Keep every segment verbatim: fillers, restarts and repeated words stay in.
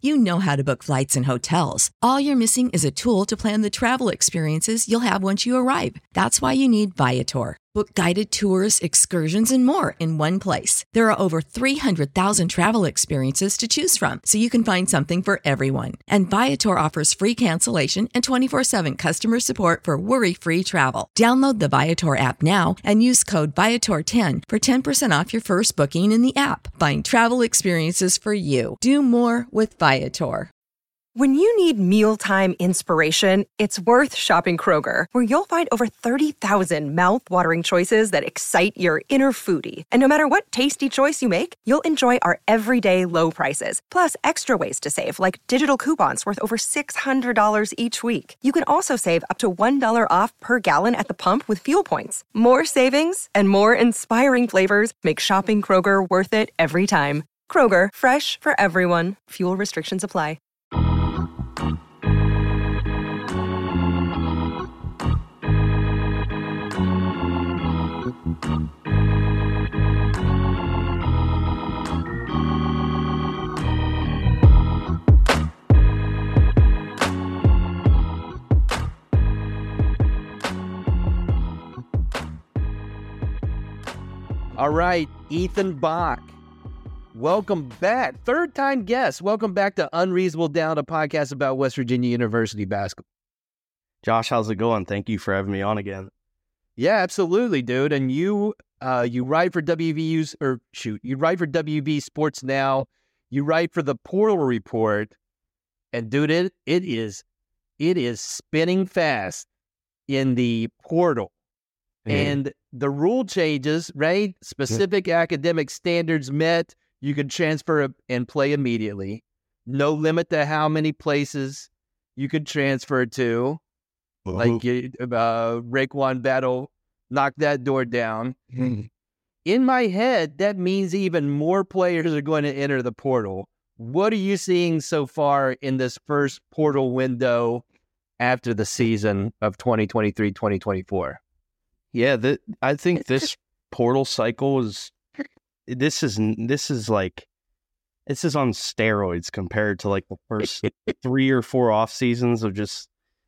You know how to book flights and hotels. All you're missing is a tool to plan the travel experiences you'll have once you arrive. That's why you need Viator. Book guided tours, excursions, and more in one place. There are over three hundred thousand travel experiences to choose from, so you can find something for everyone. And Viator offers free cancellation and twenty-four seven customer support for worry-free travel. Download the Viator app now and use code Viator ten for ten percent off your first booking in the app. Find travel experiences for you. Do more with Viator. When you need mealtime inspiration, it's worth shopping Kroger, where you'll find over thirty thousand mouth-watering choices that excite your inner foodie. And no matter what tasty choice you make, you'll enjoy our everyday low prices, plus extra ways to save, like digital coupons worth over six hundred dollars each week. You can also save up to one dollar off per gallon at the pump with fuel points. More savings and more inspiring flavors make shopping Kroger worth it every time. Kroger, fresh for everyone. Fuel restrictions apply. All right, Ethan Bach, welcome back. Third time guest. Welcome back to Unreasonable Doubt, a podcast about West Virginia University basketball. Josh, how's it going? Thank you for having me on again. Yeah, absolutely, dude. And you, uh, you write for W V U's, or shoot, you write for W V Sports Now. You write for the Portal Report, and dude, it it is, it is spinning fast in the portal. And the rule changes, right? Specific yeah. academic standards met. You can transfer and play immediately. No limit to how many places you could transfer to. Uh-huh. Like uh, Raekwon Battle knocked that door down. Mm. In my head, that means even more players are going to enter the portal. What are you seeing so far in this first portal window after the season of twenty twenty-three twenty twenty-four? Yeah, that I think this portal cycle is this is this is like this is on steroids compared to like the first three or four off seasons of just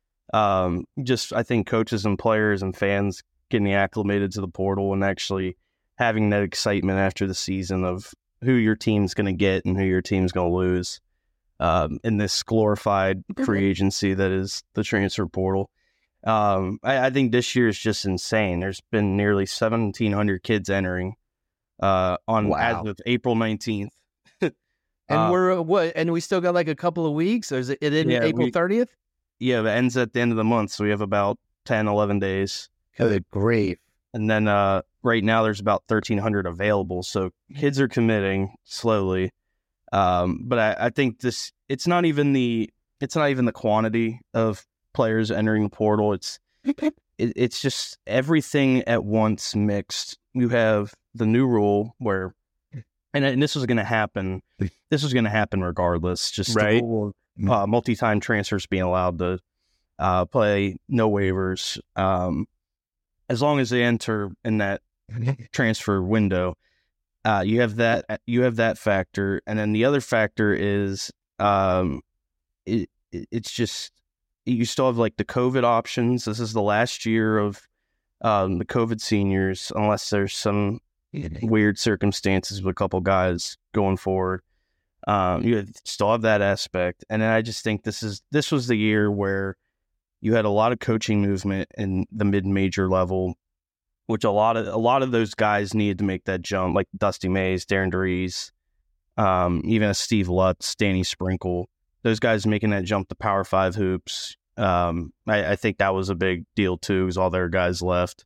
um just I think coaches and players and fans getting acclimated to the portal and actually having that excitement after the season of who your team's going to get and who your team's going to lose um, in this glorified free agency that is the transfer portal. Um, I, I think this year is just insane. There's been nearly seventeen hundred kids entering uh, on wow. as of April nineteenth. and uh, we're what? And we still got like a couple of weeks. Or is it, it in yeah, April thirtieth? Yeah, it ends at the end of the month, so we have about ten, eleven days. Good grief! And then uh, right now there's about thirteen hundred available. So kids are committing slowly. Um, but I, I think this it's not even the it's not even the quantity of players entering the portal. It's it, it's just everything at once mixed. You have the new rule where, and, and this was going to happen. This was going to happen regardless. Just right. the rule of, uh, multi-time transfers being allowed to uh, play no waivers, um, as long as they enter in that transfer window. Uh, you have that. You have that factor, and then the other factor is um, it, it it's just. You still have like the COVID options. This is the last year of um, the COVID seniors, unless there's some weird circumstances with a couple guys going forward. Um, you still have that aspect, and then I just think this is this was the year where you had a lot of coaching movement in the mid-major level, which a lot of a lot of those guys needed to make that jump, like Dusty Mays, Darren DeReese, um, even a Steve Lutz, Danny Sprinkle. Those guys making that jump to Power Five hoops, um, I, I think that was a big deal too, because all their guys left.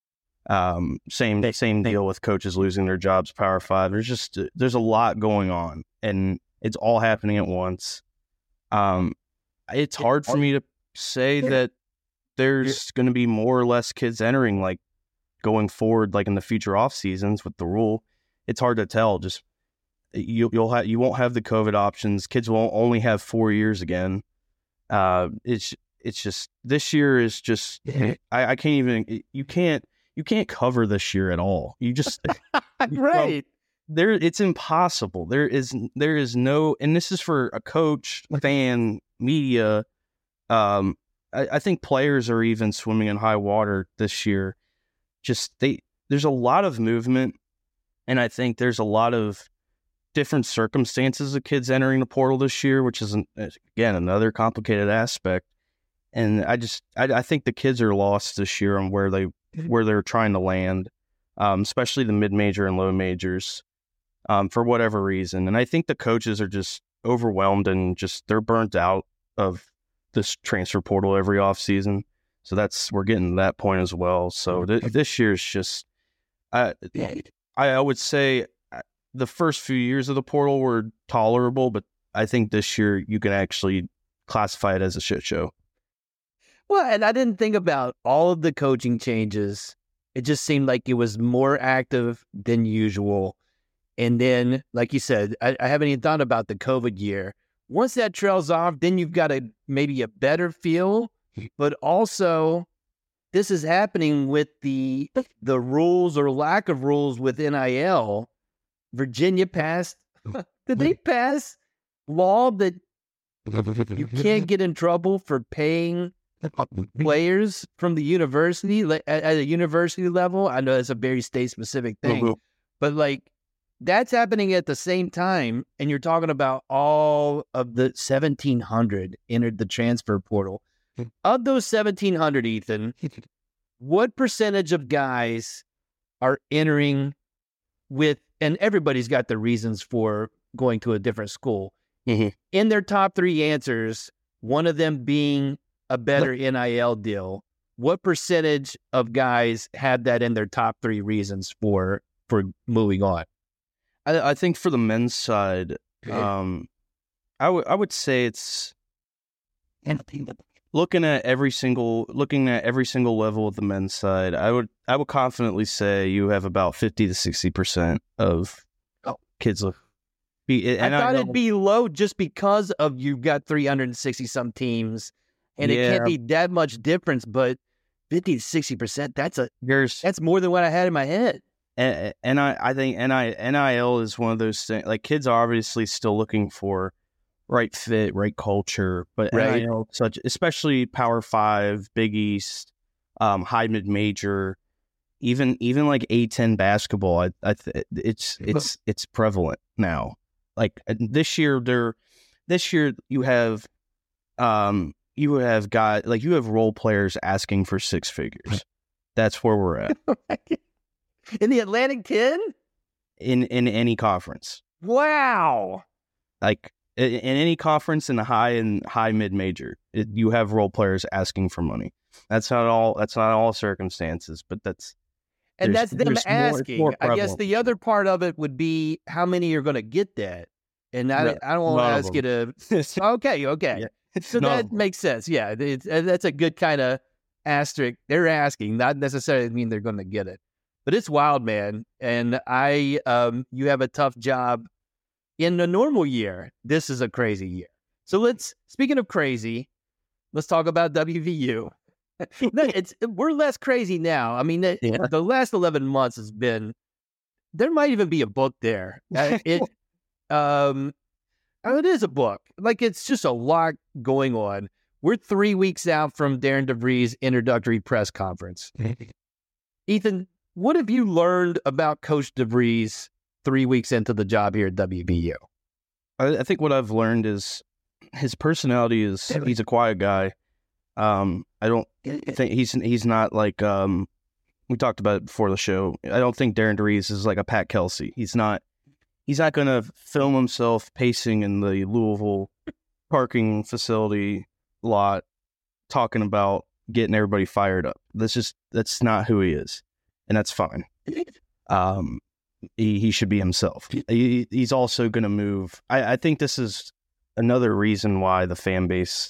Um, same same deal with coaches losing their jobs. Power Five. There's just there's a lot going on, and it's all happening at once. Um, it's hard for me to say that there's going to be more or less kids entering, like going forward, like in the future off seasons with the rule. It's hard to tell. Just You, you'll have you won't have the COVID options. Kids will only have four years again. Uh, it's it's just this year is just I, I can't even you can't you can't cover this year at all. You just right. there it's impossible. There is there is no, and this is for a coach, fan, media. Um, I, I think players are even swimming in high water this year. Just they there's a lot of movement, and I think there's a lot of different circumstances of kids entering the portal this year, which is again another complicated aspect. And I just I, I think the kids are lost this year on where they where they're trying to land, um, especially the mid major and low majors. Um, for whatever reason. And I think the coaches are just overwhelmed and just they're burnt out of this transfer portal every offseason. So that's we're getting to that point as well. So th- this year's just, I, I would say the first few years of the portal were tolerable, but I think this year you can actually classify it as a shit show. Well, and I didn't think about all of the coaching changes. It just seemed like it was more active than usual. And then, like you said, I, I haven't even thought about the COVID year. Once that trails off, then you've got a maybe a better feel. But also, this is happening with the the rules or lack of rules with N I L. Virginia passed. Did they pass law that you can't get in trouble for paying players from the university like, at, at a university level? I know it's a very state specific thing, but like. That's happening at the same time, and you're talking about all of the seventeen hundred entered the transfer portal. Of those seventeen hundred, Ethan, what percentage of guys are entering with, and everybody's got the reasons for going to a different school, mm-hmm. in their top three answers, one of them being a better N I L deal, what percentage of guys had that in their top three reasons for for moving on? I, I think for the men's side, um, I would I would say it's looking at every single looking at every single level of the men's side. I would I would confidently say you have about fifty to sixty percent of oh. kids look. Be, and I thought I it'd be low just because of you've got three hundred and sixty some teams, and yeah. it can't be that much difference. But fifty to sixty percent, that's a There's, that's more than what I had in my head. And, and I, I think N I L is one of those things, like kids are obviously still looking for right fit, right culture, but right. N I L, such, especially Power Five, Big East, um, high mid major, even even like A ten basketball, I, I th- it's it's it's prevalent now. Like this year, there, this year you have, um, you have got like you have role players asking for six figures. That's where we're at. In the Atlantic ten? In in any conference. Wow. Like in, in any conference in the high and high mid major, it, you have role players asking for money. That's not all that's not all circumstances, but that's And that's them asking. More, more I guess the other part of it would be how many are going to get that. And I, yeah, I don't want to ask you to Okay, okay. Yeah. So no. That makes sense. Yeah, it's, that's a good kind of asterisk. They're asking, not necessarily mean they're going to get it. But it's wild, man. And I, um, you have a tough job in a normal year. This is a crazy year. So let's, speaking of crazy, let's talk about W V U. it's We're less crazy now. I mean, it, yeah. the last eleven months has been, there might even be a book there. Uh, it, um, oh, it is a book. Like, it's just a lot going on. We're three weeks out from Darren DeVries' introductory press conference. Ethan, what have you learned about Coach DeVries three weeks into the job here at W V U? I, I think what I've learned is his personality is he's a quiet guy. Um, I don't think he's he's not like um, we talked about it before the show. I don't think Darren DeVries is like a Pat Kelsey. He's not he's not going to film himself pacing in the Louisville parking facility lot talking about getting everybody fired up. That's just that's not who he is. And that's fine. Um, he, he should be himself. He, he's also going to move. I, I think this is another reason why the fan base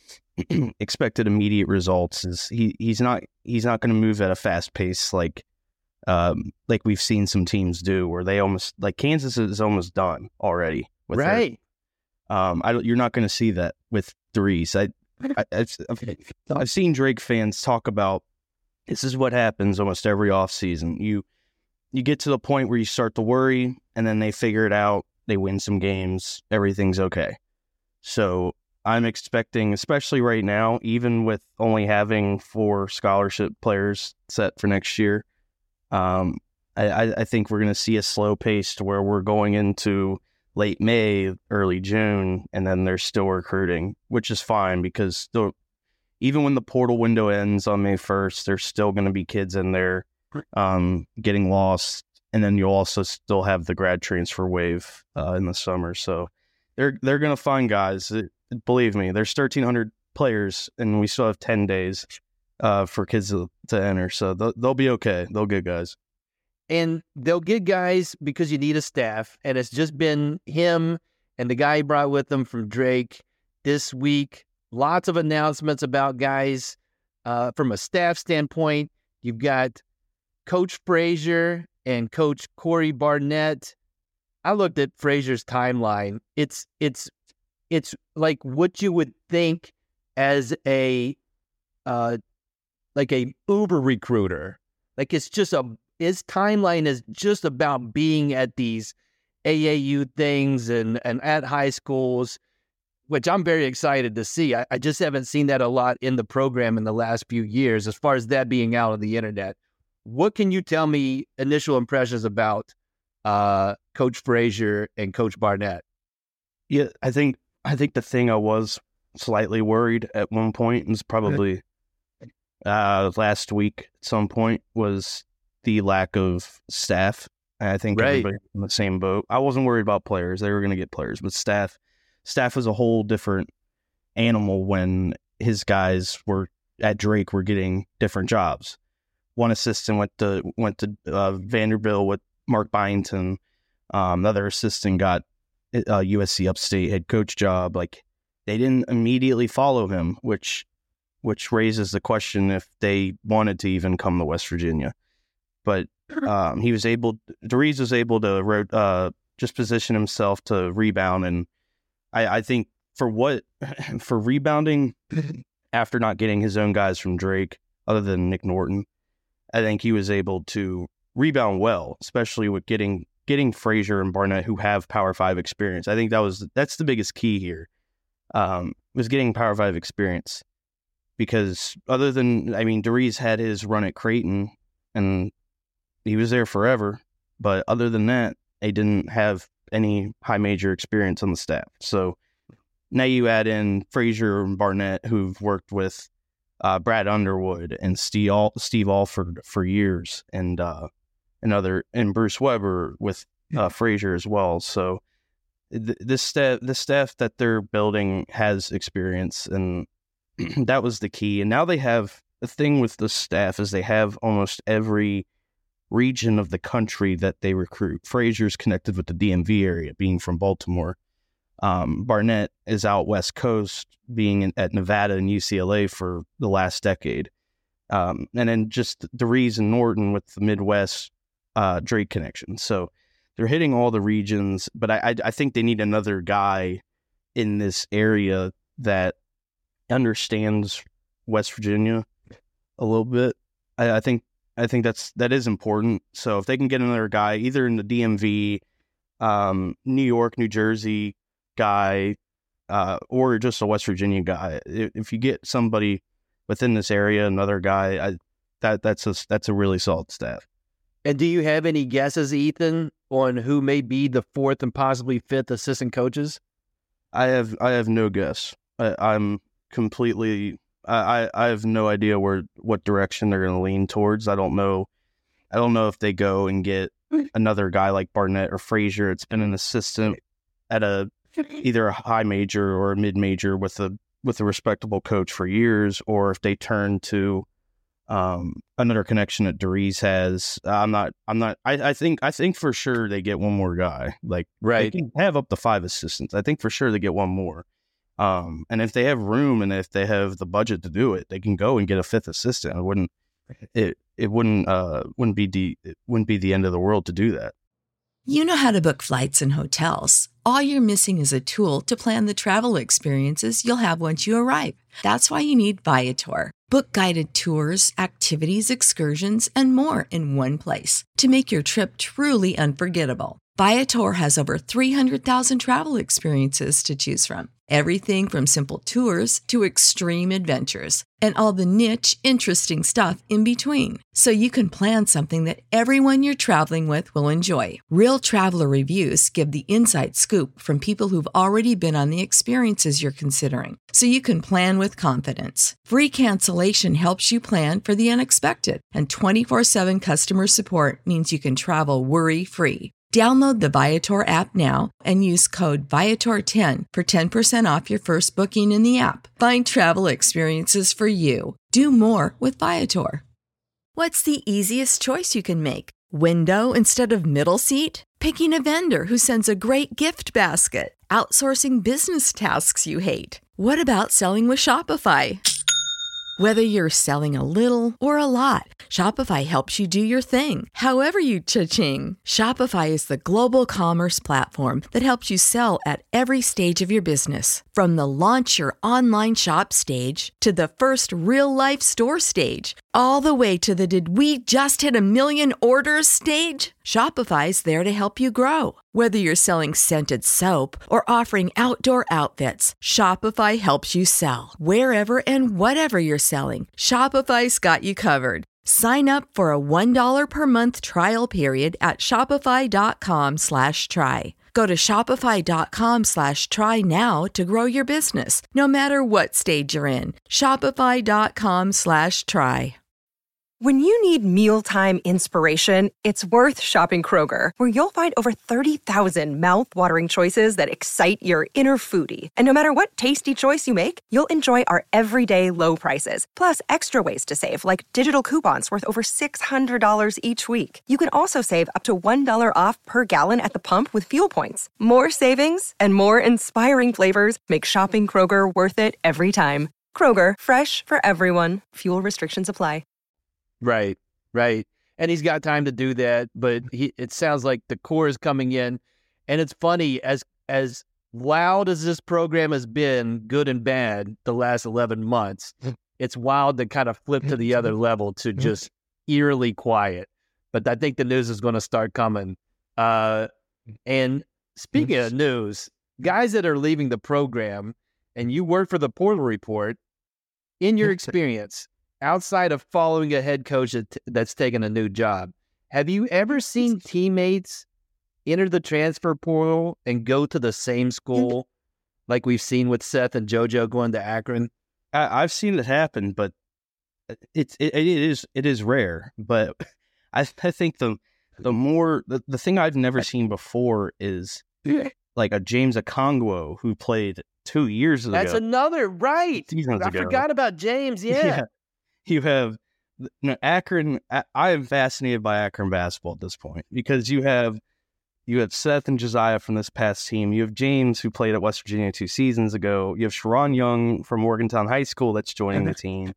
expected immediate results. Is he? He's not. He's not going to move at a fast pace like, um, like we've seen some teams do, where they almost like Kansas is almost done already. With right. Their, um, I you're not going to see that with DeVries. I, I I've, I've, I've seen Drake fans talk about. This is what happens almost every offseason. You you get to the point where you start to worry, and then they figure it out. They win some games. Everything's okay. So I'm expecting, especially right now, even with only having four scholarship players set for next year, um, I, I think we're going to see a slow pace to where we're going into late May, early June, and then they're still recruiting, which is fine because still, even when the portal window ends on May first, there's still going to be kids in there um, getting lost. And then you'll also still have the grad transfer wave uh, in the summer. So they're they're going to find guys. It, believe me, there's thirteen hundred players, and we still have ten days uh, for kids to, to enter. So they'll, they'll be okay. They'll get guys. And they'll get guys because you need a staff. And it's just been him and the guy he brought with him from Drake this week. Lots of announcements about guys uh, from a staff standpoint. You've got Coach Frazier and Coach Corey Barnett. I looked at Frazier's timeline. It's it's it's like what you would think as a uh, like a Uber recruiter. Like it's just a his timeline is just about being at these A A U things and, and at high schools, which I'm very excited to see. I, I just haven't seen that a lot in the program in the last few years, as far as that being out on the internet. What can you tell me initial impressions about uh, Coach Frazier and Coach Barnett? Yeah, I think I think the thing I was slightly worried at one point was probably uh, last week at some point was the lack of staff. I think right. everybody's in the same boat. I wasn't worried about players. They were going to get players, but staff staff is a whole different animal when his guys were at Drake were getting different jobs. One assistant went to went to uh, Vanderbilt with Mark Byington. Um, another assistant got a U S C Upstate head coach job. Like they didn't immediately follow him, which which raises the question if they wanted to even come to West Virginia. But um, he was able. DeReese was able to uh, just position himself to rebound, and I, I think for what for rebounding after not getting his own guys from Drake, other than Nick Norton. I think he was able to rebound well, especially with getting getting Frazier and Barnett, who have Power Five experience. I think that was that's the biggest key here, um, was getting Power Five experience. Because other than, I mean, DeReese had his run at Creighton, and he was there forever. But other than that, they didn't have any high major experience on the staff. So now you add in Frazier and Barnett, who've worked with Uh, Brad Underwood and Steve, Al- Steve Alford for years, and uh, and other and Bruce Weber with uh, Frazier as well. So th- this staff, the staff that they're building has experience, and that was the key. And now they have the thing with the staff is they have almost every region of the country that they recruit. Frazier's connected with the D M V area, being from Baltimore. Um, Barnett is out West Coast, being in, at Nevada and U C L A for the last decade. Um, and then just DeReese and Norton with the Midwest uh, Drake connection. So they're hitting all the regions, but I, I, I think they need another guy in this area that understands West Virginia a little bit. I, I think I think that's that is important. So if they can get another guy, either in the D M V, um, New York, New Jersey guy, uh, or just a West Virginia guy. If you get somebody within this area, another guy, I, that that's a that's a really solid staff. And do you have any guesses, Ethan, on who may be the fourth and possibly fifth assistant coaches? I have I have no guess. I, I'm completely. I, I have no idea where what direction they're going to lean towards. I don't know. I don't know if they go and get another guy like Barnett or Frazier. It's been an assistant at a either a high major or a mid major with a with a respectable coach for years, or if they turn to um, another connection that DeReese has. I'm not. I'm not. I, I think. I think for sure they get one more guy. Like right, they can have up to five assistants. I think for sure they get one more. Um, and if they have room and if they have the budget to do it, they can go and get a fifth assistant. It wouldn't. It it wouldn't. Uh, wouldn't be the. It wouldn't be the end of the world to do that. You know how to book flights and hotels. all you're missing is a tool to plan the travel experiences you'll have once you arrive. That's why you need Viator. Book guided tours, activities, excursions, and more in one place to make your trip truly unforgettable. Viator has over three hundred thousand travel experiences to choose from. Everything from simple tours to extreme adventures and all the niche, interesting stuff in between. So you can plan something that everyone you're traveling with will enjoy. Real traveler reviews give the inside scoop from people who've already been on the experiences you're considering. So you can plan with confidence. Free cancellation helps you plan for the unexpected. And twenty-four seven customer support means you can travel worry-free. Download the Viator app now and use code Viator ten for ten percent off your first booking in the app. Find travel experiences for you. Do more with Viator. What's the easiest choice you can make? Window instead of middle seat? Picking a vendor who sends a great gift basket? Outsourcing business tasks you hate? What about selling with Shopify? Whether you're selling a little or a lot, Shopify helps you do your thing, however you cha-ching. Shopify is the global commerce platform that helps you sell at every stage of your business. From the launch your online shop stage to the first real-life store stage, all the way to the did we just hit a million orders stage. Shopify's there to help you grow. Whether you're selling scented soap or offering outdoor outfits, Shopify helps you sell. Wherever and whatever you're selling, Shopify's got you covered. Sign up for a one dollar per month trial period at shopify.com slash try. Go to shopify.com slash try now to grow your business, no matter what stage you're in. Shopify.com slash try. When you need mealtime inspiration, it's worth shopping Kroger, where you'll find over thirty thousand mouth-watering choices that excite your inner foodie. And no matter what tasty choice you make, you'll enjoy our everyday low prices, plus extra ways to save, like digital coupons worth over six hundred dollars each week. You can also save up to one dollar off per gallon at the pump with fuel points. More savings and more inspiring flavors make shopping Kroger worth it every time. Kroger, fresh for everyone. Fuel restrictions apply. Right, right. And he's got time to do that, but he, it sounds like the core is coming in. And it's funny, as as loud as this program has been, good and bad, the last eleven months, it's wild to kind of flip to the other level to just eerily quiet. But I think the news is going to start coming. Uh, and speaking of news, guys that are leaving the program, and you work for the Portal Report, in your experience, outside of following a head coach that t- that's taken a new job, have you ever seen teammates enter the transfer portal and go to the same school like we've seen with Seth and JoJo going to Akron? I, I've seen it happen, but it's it, it is it is rare. But I I think the the more the, the thing I've never seen before is like a James Okongwu who played two years ago. That's another right. Seasons I ago. forgot about James. Yeah. yeah. You have you know, Akron. I am fascinated by Akron basketball at this point because you have you have Seth and Josiah from this past team. You have James, who played at West Virginia two seasons ago. You have Sharon Young from Morgantown High School that's joining the team.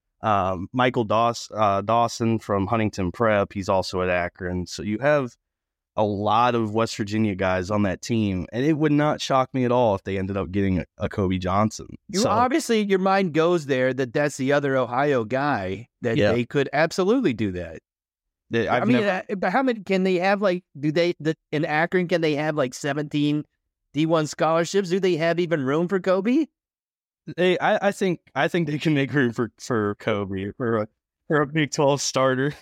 Um, Michael Daws- uh, Dawson from Huntington Prep. He's also at Akron. So you have a lot of West Virginia guys on that team, and it would not shock me at all if they ended up getting a, a Kobe Johnson. You so, obviously, your mind goes there that that's the other Ohio guy, that Yeah. they could absolutely do that. they- I've I mean, never, uh, but how many can they have? Like, do they the, in Akron? Can they have like seventeen D one scholarships? Do they have even room for Kobe? they, I, I think I think they can make room for, for Kobe for a for a Big twelve starter.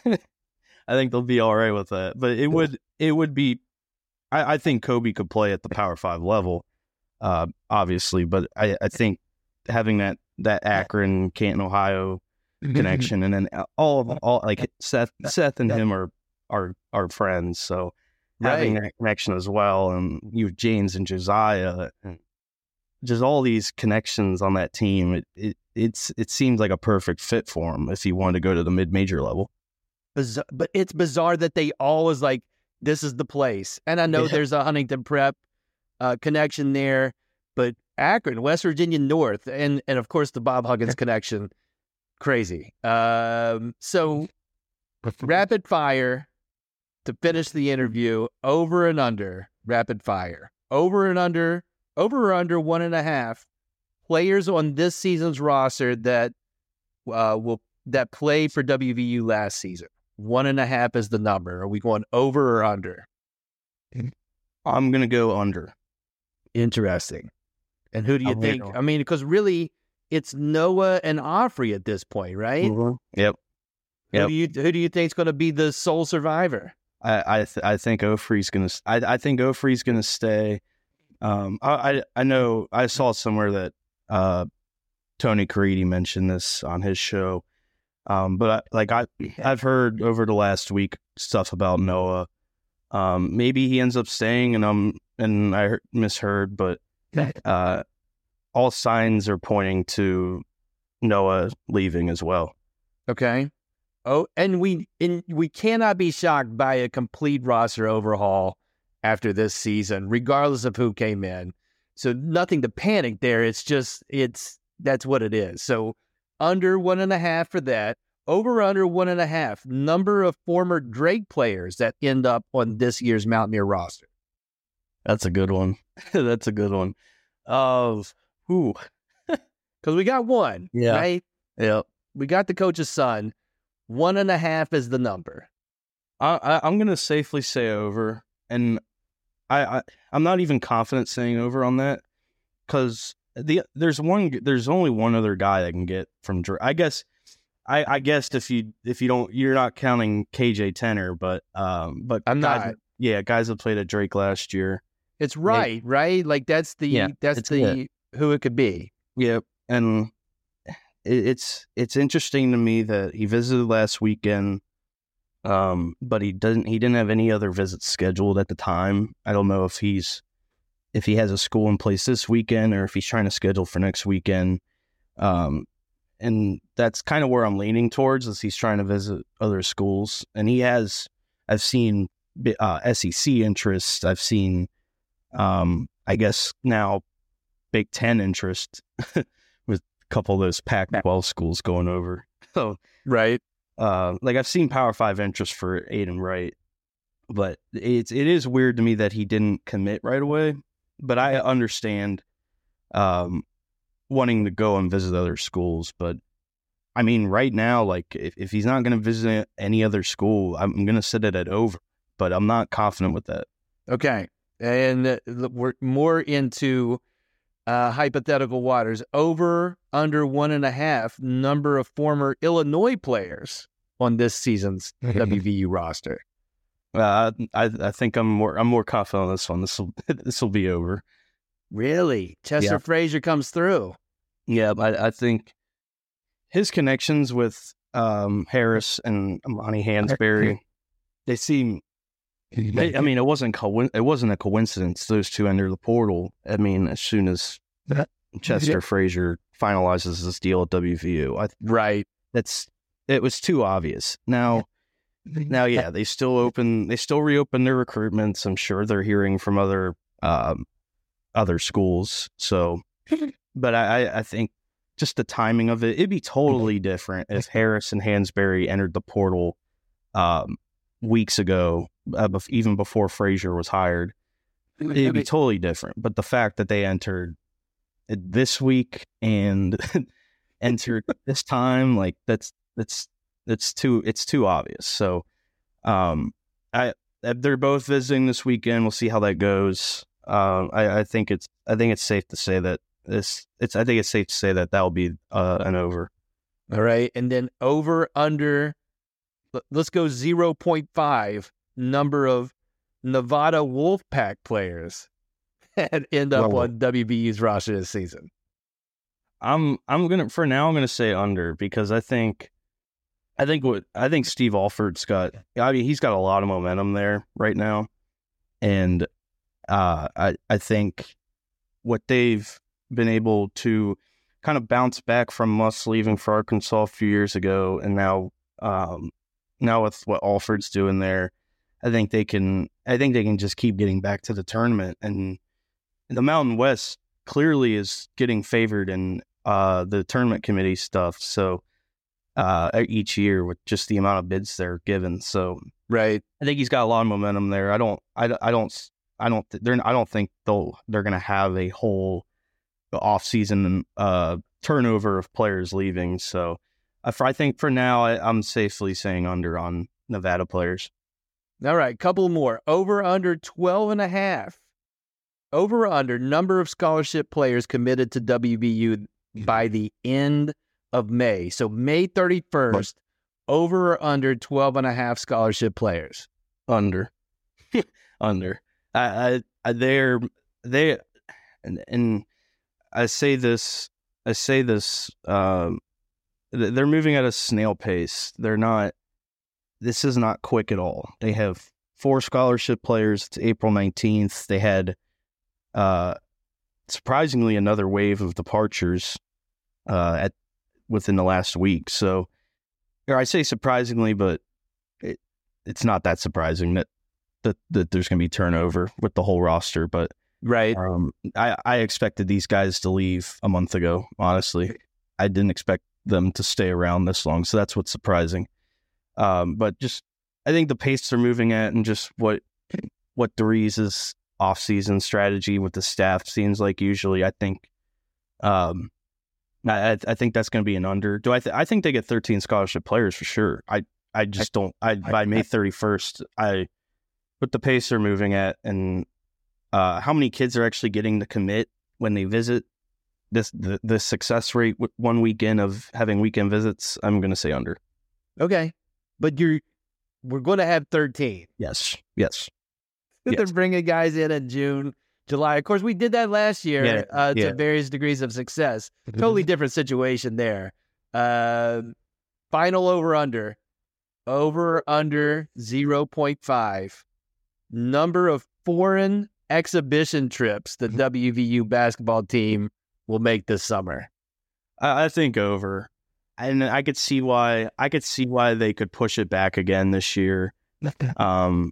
I think they'll be all right with that. But it would it would be. I, I think Kobe could play at the Power Five level, uh, obviously. But I, I think having that that Akron, Canton, Ohio connection, and then all of all like Seth, Seth and him are are are friends. So having Right. that connection as well, and you have James and Josiah, and just all these connections on that team. It it it's it seems like a perfect fit for him if he wanted to go to the mid major level. Bizarre, but it's bizarre that they always like, this is the place. And I know Yeah. there's a Huntington Prep uh, connection there, but Akron, West Virginia North, and and of course the Bob Huggins connection, crazy. Um, so rapid fire to finish the interview, over and under rapid fire. over and under, over or under one and a half players on this season's roster that uh, will that played for W V U last season. One and a half is the number. Are we going over or under? I'm going to go under. Interesting. And who do you I'm think? gonna- I mean, because really, it's Noah and Offrey at this point, right? Mm-hmm. Yep. Who Yep. do you who do you think is going to be the sole survivor? I I, th- I think Ofrey's going to. I I think Ofrey's going to stay. Um, I, I I know I saw somewhere that uh, Tony Caridi mentioned this on his show. Um, but I, like I I've heard over the last week stuff about Noah. Um, maybe he ends up staying, and um, and I heard, misheard, but uh, all signs are pointing to Noah leaving as well. Okay. Oh, and we and we cannot be shocked by a complete roster overhaul after this season, regardless of who came in. So nothing to panic there. It's just it's that's what it is. So under one and a half for that. Over under one and a half number of former Drake players that end up on this year's Mountaineer roster. That's a good one. That's a good one. Of who? Because we got one, Yeah. right? Yeah. We got the coach's son. One and a half is the number. I, I I'm gonna safely say over, and I, I I'm not even confident saying over on that because the there's one there's only one other guy that can get from Drake. I guess. I, I guess if you if you don't you're not counting K J Tenner, but um but I'm guys, not. yeah guys that played at Drake last year. It's right, right? Like that's the Yeah, that's it's the good. who it could be. Yep, and it, it's it's interesting to me that he visited last weekend, um, but he doesn't he didn't have any other visits scheduled at the time. I don't know if he's if he has a school in place this weekend or if he's trying to schedule for next weekend. Um, and that's kind of where I'm leaning towards is he's trying to visit other schools, and he has. I've seen uh, S E C interest. I've seen, um, I guess now, Big Ten interest with a couple of those Pac twelve schools going over. So, Right. uh, like I've seen Power Five interest for Aiden Wright, but it's it is weird to me that he didn't commit right away. But I understand, um, wanting to go and visit other schools. But I mean, right now, like if, if he's not going to visit any other school, I'm going to set it at over. But I'm not confident with that. Okay. And uh, we're more into uh, hypothetical waters. Over, under one and a half number of former Illinois players on this season's W V U roster. Uh, I I think I'm more I'm more confident on this one. This will this will be over. Really? Chester Yeah. Frazier comes through. Yeah, I, I think his connections with um, Harris and Amani Hansberry, they seem. They, I mean, it wasn't co- it wasn't a coincidence. Those two entered the portal. I mean, as soon as Chester Frazier finalizes this deal at W V U, I, Right. that's it was too obvious. Now, now, yeah, they still open, they still reopen their recruitments. I'm sure they're hearing from other um, other schools. So, but I, I think just the timing of it, it'd be totally different if Harris and Hansberry entered the portal um, weeks ago, uh, bef- even before Frazier was hired. It'd be totally different. But the fact that they entered it this week and entered this time, like that's that's that's too it's too obvious. So, um, I they're both visiting this weekend. We'll see how that goes. Uh, I, I think it's I think it's safe to say that this it's I think it's safe to say that that'll be uh, an over. All right. And then over, under, l- let's go zero point five number of Nevada Wolfpack players that end up Well, on W V U's roster this season. I'm I'm gonna for now I'm gonna say under because I think I think what I think Steve Alford's got I mean he's got a lot of momentum there right now, and uh, I I think what they've been able to kind of bounce back from us leaving for Arkansas a few years ago, and now um, now with what Alford's doing there, I think they can I think they can just keep getting back to the tournament, and the Mountain West clearly is getting favored in uh, the tournament committee stuff. So uh, each year with just the amount of bids they're given. So Right. I think he's got a lot of momentum there. I don't, I, I don't, I don't th- they're I don't think they'll they're going to have a whole off season uh, turnover of players leaving. So uh, for, I think for now I, I'm safely saying under on Nevada players. All right, couple more. Over under twelve and a half. Over under number of scholarship players committed to W V U by the end of May. So May thirty-first, over or under twelve and a half scholarship players? Under. Under. I, I, they're, they, and, and I say this, I say this, um, they're moving at a snail pace. They're not, this is not quick at all. They have four scholarship players. It's April nineteenth. They had, uh, surprisingly, another wave of departures, uh, at, within the last week. So, or I say surprisingly, but it, it's not that surprising that, that, that there's going to be turnover with the whole roster. But right, um, I, I expected these guys to leave a month ago. Honestly, I didn't expect them to stay around this long. So that's what's surprising. Um, but just, I think the pace they're moving at, and just what, what DeRees' off-season strategy with the staff seems like usually, I think, um, I, I think that's going to be an under. Do I? Th- I think they get thirteen scholarship players for sure. I, I just don't. I by May thirty-first, I with the pace they're moving at, and uh, how many kids are actually getting to commit when they visit. This the, the success rate with one weekend of having weekend visits, I'm going to say under. Okay, but you're we're going to have thirteen. Yes, yes. They're yes. bringing guys in in June, July. Of course, we did that last year yeah, uh, to yeah. various degrees of success. Totally different situation there. Uh, final over under. Over under zero point five. Number of foreign exhibition trips the W V U basketball team will make this summer. I, I think over. And I could see why I could see why they could push it back again this year. Um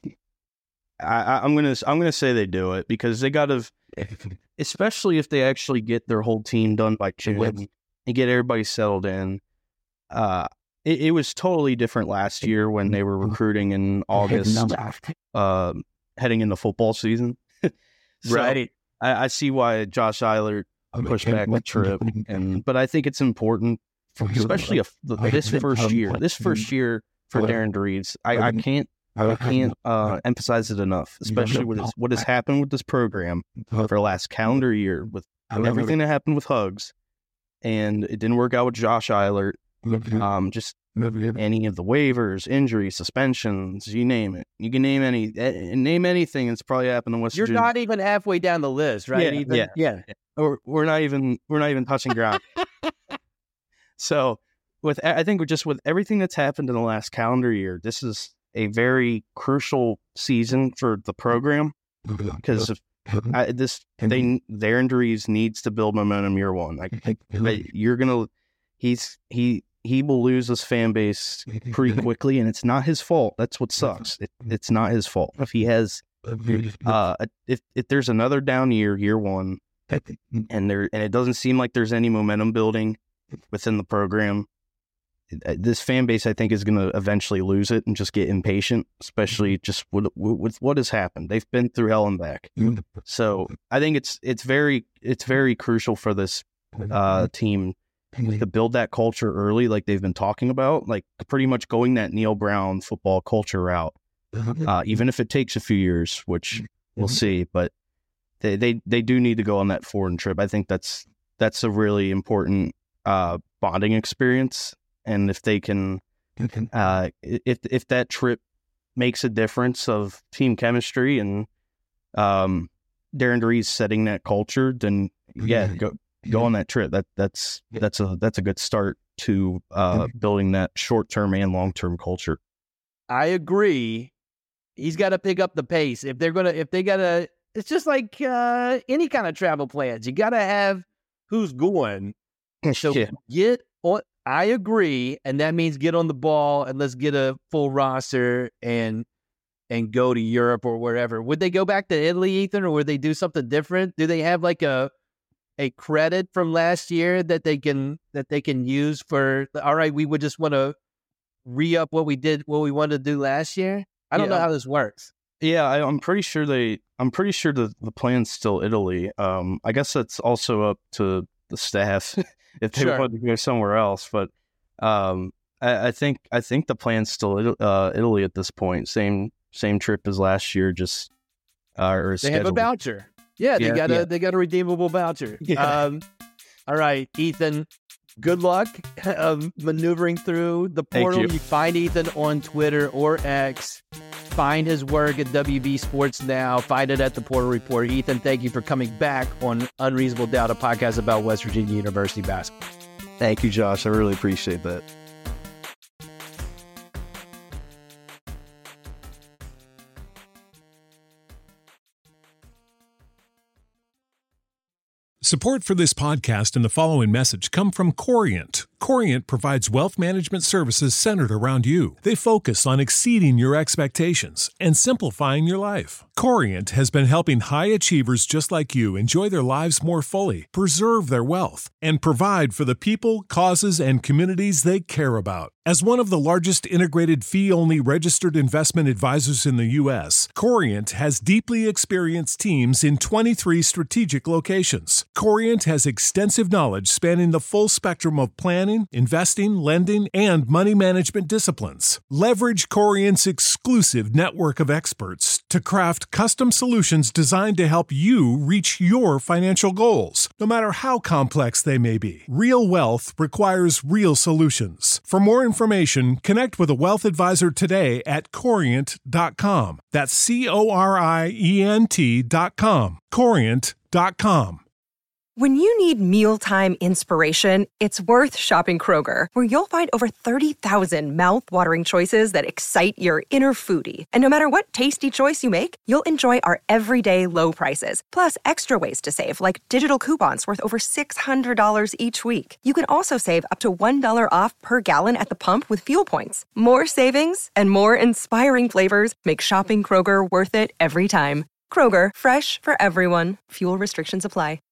I, I'm gonna I'm gonna say they do it because they gotta, especially if they actually get their whole team done by June and get everybody settled in. Uh, it, it was totally different last year when they were recruiting in August, uh, heading into football season. So right. I, I see why Josh Eilert pushed back the trip, and but I think it's important, for, especially a, this first year. This first year for Darren DeRees, I, I can't. I can't uh, emphasize it enough, especially with this, what has happened with this program for the last calendar year, with everything that happened with Hugs, and it didn't work out with Josh Eilert. Um, just any of the waivers, injuries, suspensions, you name it. You can name any, name anything. It's probably happened in West You're Virginia. not even halfway down the list, right? Yeah, even, yeah, yeah. Or we're not even we're not even touching ground. So, with I think just with everything that's happened in the last calendar year, this is a very crucial season for the program because of I, this. They their injuries needs to build momentum year one. Like, you're gonna, he's he he will lose his fan base pretty quickly, and it's not his fault. That's what sucks. It, it's not his fault if he has. Uh, if if there's another down year, year one, and there and it doesn't seem like there's any momentum building within the program. This fan base, I think, is going to eventually lose it and just get impatient, especially just with, with what has happened. They've been through hell and back. So I think it's it's very it's very crucial for this uh, team to build that culture early, like they've been talking about, like pretty much going that Neil Brown football culture route, uh, even if it takes a few years, which we'll see. But they, they, they do need to go on that foreign trip. I think that's that's a really important uh, bonding experience. And if they can, uh, if if that trip makes a difference of team chemistry and um, Darren DeRees setting that culture, then yeah, go go on that trip. That that's that's a that's a good start to uh, building that short term and long term culture. I agree. He's got to pick up the pace if they're gonna. If they gotta, it's just like uh, any kind of travel plans. You got to have who's going. So Yeah. get on. I agree, and that means get on the ball and let's get a full roster and and go to Europe or wherever. Would they go back to Italy, Ethan, or would they do something different? Do they have like a a credit from last year that they can that they can use for? All right, we would just want to re up what we did, what we wanted to do last year. I don't Yeah. know how this works. Yeah, I, I'm pretty sure they. I'm pretty sure the the plan's still Italy. Um, I guess it's also up to the staff if they Sure. want to go somewhere else. But um, I, I think I think the plan's still Italy, uh, Italy at this point. Same same trip as last year. Just uh, or They have a scheduled. voucher. Yeah, they Yeah, got a yeah. they got a redeemable voucher. Yeah. Um, all right, Ethan. Good luck um, maneuvering through the Thank portal. you. You find Ethan on Twitter or X. Find his work at W V Sports Now. Find it at the Portal Report. Ethan, thank you for coming back on Unreasonable Doubt, a podcast about West Virginia University basketball. Thank you, Josh. I really appreciate that. Support for this podcast and the following message come from Corient. Corient provides wealth management services centered around you. They focus on exceeding your expectations and simplifying your life. Corient has been helping high achievers just like you enjoy their lives more fully, preserve their wealth, and provide for the people, causes, and communities they care about. As one of the largest integrated fee-only registered investment advisors in the U S, Corient has deeply experienced teams in twenty-three strategic locations. Corient has extensive knowledge spanning the full spectrum of planning, investing, lending, and money management disciplines. Leverage Corient's exclusive network of experts to craft custom solutions designed to help you reach your financial goals, no matter how complex they may be. Real wealth requires real solutions. For more information, connect with a wealth advisor today at corient dot com. That's C O R I E N T dot com. corient dot com. When you need mealtime inspiration, it's worth shopping Kroger, where you'll find over thirty thousand mouth-watering choices that excite your inner foodie. And no matter what tasty choice you make, you'll enjoy our everyday low prices, plus extra ways to save, like digital coupons worth over six hundred dollars each week. You can also save up to one dollar off per gallon at the pump with fuel points. More savings and more inspiring flavors make shopping Kroger worth it every time. Kroger, fresh for everyone. Fuel restrictions apply.